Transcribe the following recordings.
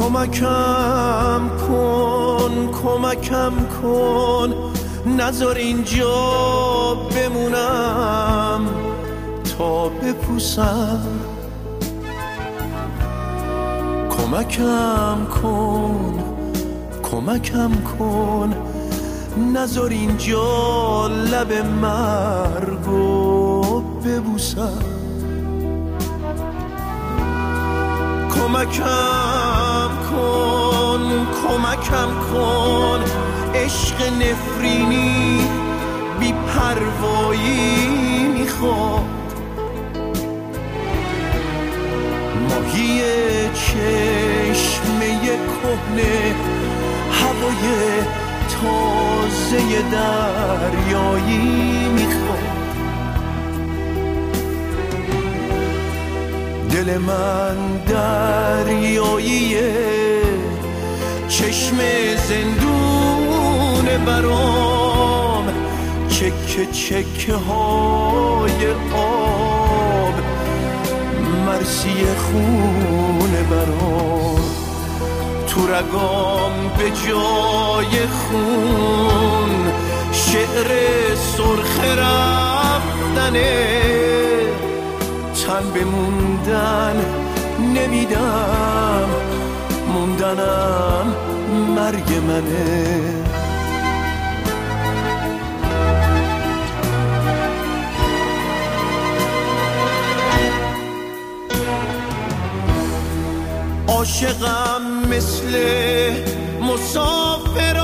کمکم کن نذار اینجا بمونم تا بپوسم. کمکم کن نذار اینجا لب مرگو ببوسم. کمکم کن عشق نفرینی بی پروایی میخواد. ماهی چشمه کهنه هوای تازه دریایی میخواد. دل من دریاییه، چشم زندون برام، چکه های آب، مرسی خون برام. تو رگام به جای خون شعر سرخ رفتنه، تن به موندن نمیدم، موندنم مرگ منه. عاشقم مثل مسافر،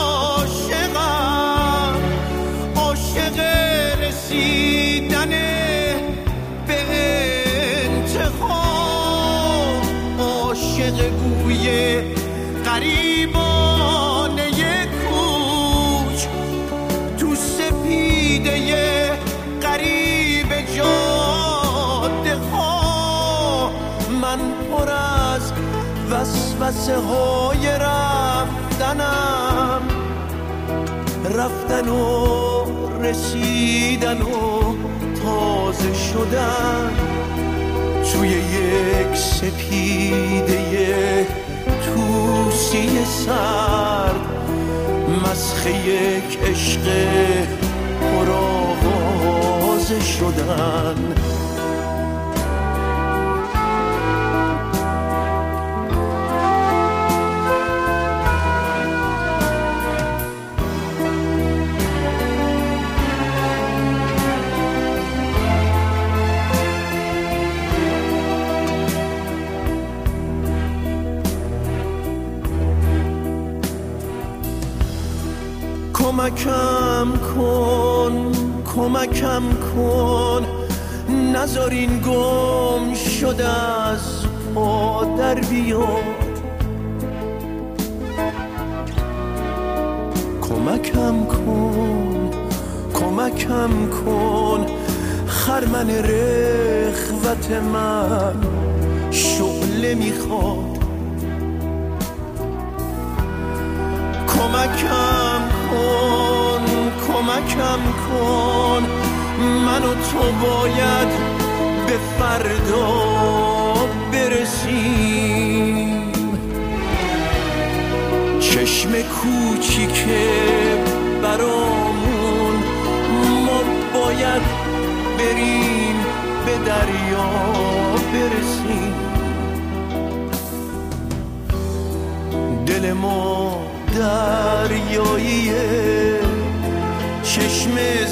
عاشق رسیدن به انتها، عاشق گوی غریبانه کوچ تو سپیده غریب جاده ها. من پر از وسوسه های رفتن و رسیدن و تازه شدن توی یک سپیده توسی سرد، مسخ یک عشق پرآوازه شدن. کمکم کن نذار این گم شده از پا در بیاد. کمکم کن خرمن رغبت من شعله میخواد. کمکم کن من و تو باید به فردا برسیم. چشم کوچیکه برامون، ما باید بریم به دریا برسیم. دل ما دریاییه، چشم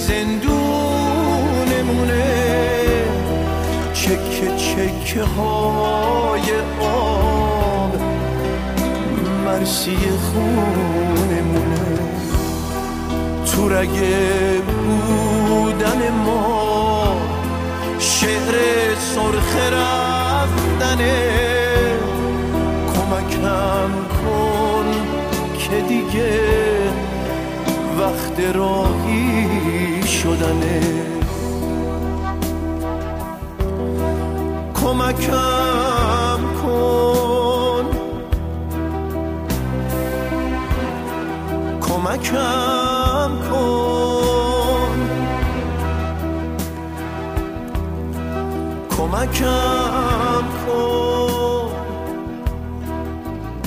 زندونمونه، چکه های آب، مرسی خونمونه. تو رگ بودن ما شعر سرخ رفتنه. کمکم کن که دیگه وقت راهی شدنه. کمکم کن کمکم کن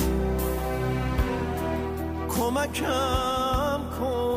کمکم کن.